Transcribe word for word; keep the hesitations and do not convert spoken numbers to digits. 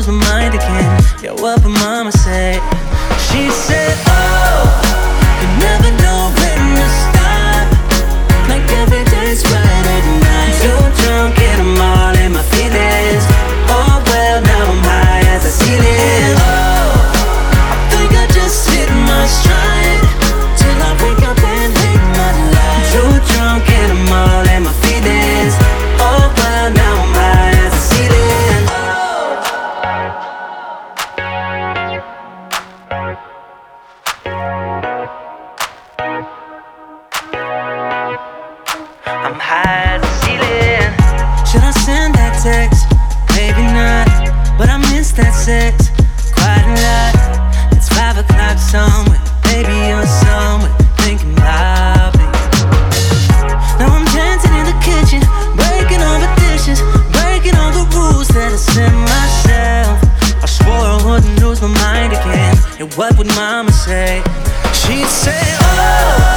lose my mind again. Yeah, what would mama say? She said, oh, you never know when to stop. Like every day's Friday night. Too drunk and I'm all in my feelings. Oh well, now I'm high as a ceiling. Oh, I think I just hit my stride. Till I wake up and hate my life. Too drunk and I'm all in my feelings. Oh well, now I'm high as a ceiling. I'm high as a ceiling. Should I send that text? Maybe not, but I miss that sex quite a lot. It's five o'clock somewhere, baby you're somewhere thinking about me. Now I'm dancing in the kitchen, breaking all the dishes, breaking all the rules that I set myself. I swore I wouldn't lose my mind again. And what would mama say? She'd say, oh,